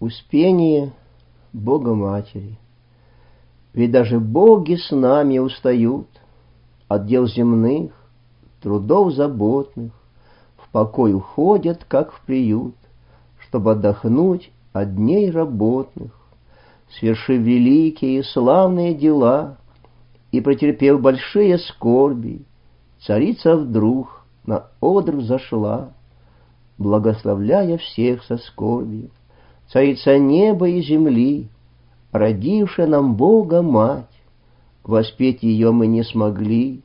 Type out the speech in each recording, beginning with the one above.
Успение Бога Матери. Ведь даже боги с нами устают от дел земных, трудов заботных, в покой уходят, как в приют, чтобы отдохнуть от дней работных, свершив великие и славные дела и претерпев большие скорби, царица вдруг на одр взошла, благословляя всех со скорбью. Царица неба и земли, родившая нам Бога Мать, воспеть ее мы не смогли,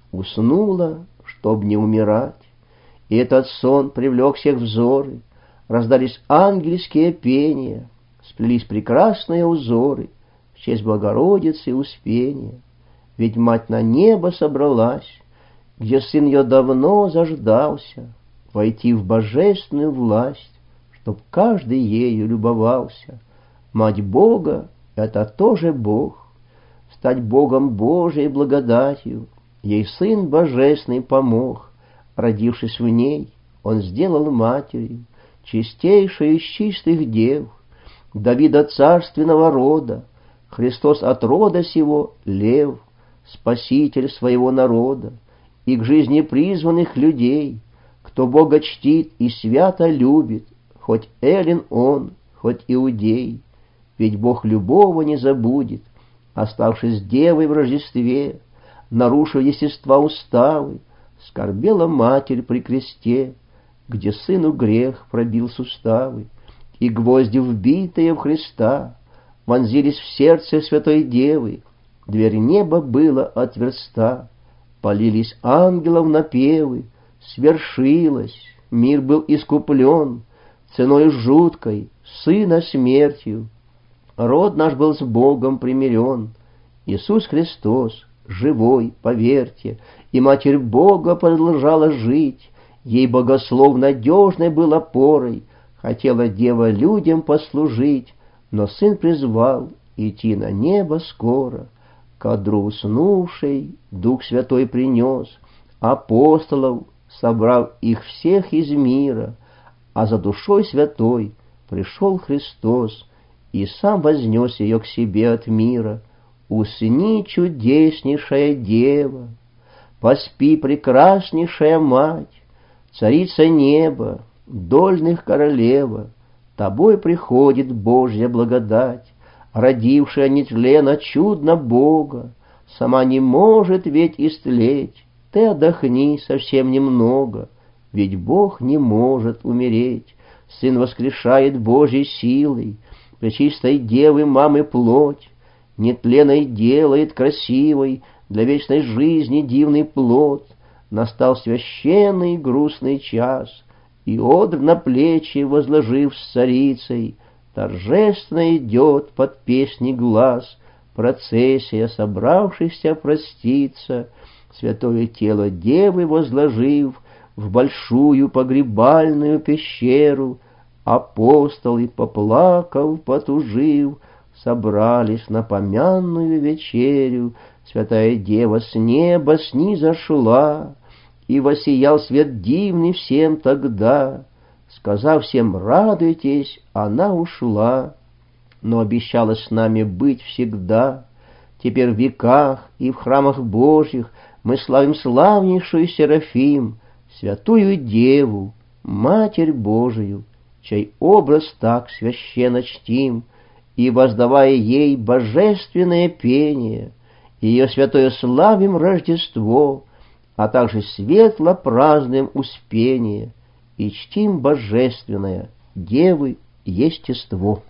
уснула, чтоб не умирать. И этот сон привлек всех взоры, раздались ангельские пения, сплелись прекрасные узоры в честь Богородицы Успения. Ведь Мать на небо собралась, где Сын ее давно заждался, войти в божественную власть, чтоб каждый ею любовался. Мать Бога — это тоже Бог. Стать Богом Божией благодатью ей Сын Божественный помог. Родившись в ней, Он сделал матерью, чистейшей из чистых дев, Давида царственного рода, Христос от рода сего лев, Спаситель своего народа и к жизни призванных людей, кто Бога чтит и свято любит, хоть эллин он, хоть иудей. Ведь Бог любого не забудет, оставшись девой в Рождестве, нарушив естества уставы, скорбела Матерь при кресте, где Сыну грех пробил суставы, и гвозди, вбитые в Христа, вонзились в сердце Святой Девы, дверь неба была отверста, полились ангелов напевы, свершилось, мир был искуплен ценой жуткой, Сына смертью. Род наш был с Богом примирен. Иисус Христос, живой, поверьте, и Матерь Бога продолжала жить. Ей богослов надежной был опорой, хотела Дева людям послужить, но Сын призвал идти на небо скоро. К одру уснувшей Дух Святой принес апостолов, собрав их всех из мира, а за душой святой пришел Христос и сам вознес ее к себе от мира. Усни, чудеснейшая Дева, поспи, прекраснейшая Мать, Царица неба, дольных королева, тобой приходит Божья благодать, родившая нетленно чудно Бога, сама не может ведь истлеть, ты отдохни совсем немного, ведь Бог не может умереть. Сын воскрешает Божьей силой, пречистой Девы мамы плоть, нетленной делает красивой, для вечной жизни дивный плод. Настал священный грустный час, и одр на плечи возложив с царицей, торжественно идет под песни глаз процессия собравшихся проститься, святое тело Девы возложив в большую погребальную пещеру. Апостолы, поплакав, потужив, собрались на помянную вечерю. Святая Дева с неба снизошла, и воссиял свет дивный всем тогда. Сказав всем «радуйтесь», она ушла, но обещала с нами быть всегда. Теперь в веках и в храмах Божьих мы славим славнейшую Серафим, святую Деву, Матерь Божию, чей образ так священно чтим, и, воздавая ей божественное пение, ее святое славим Рождество, а также светло празднуем Успение и чтим божественное Девы естество.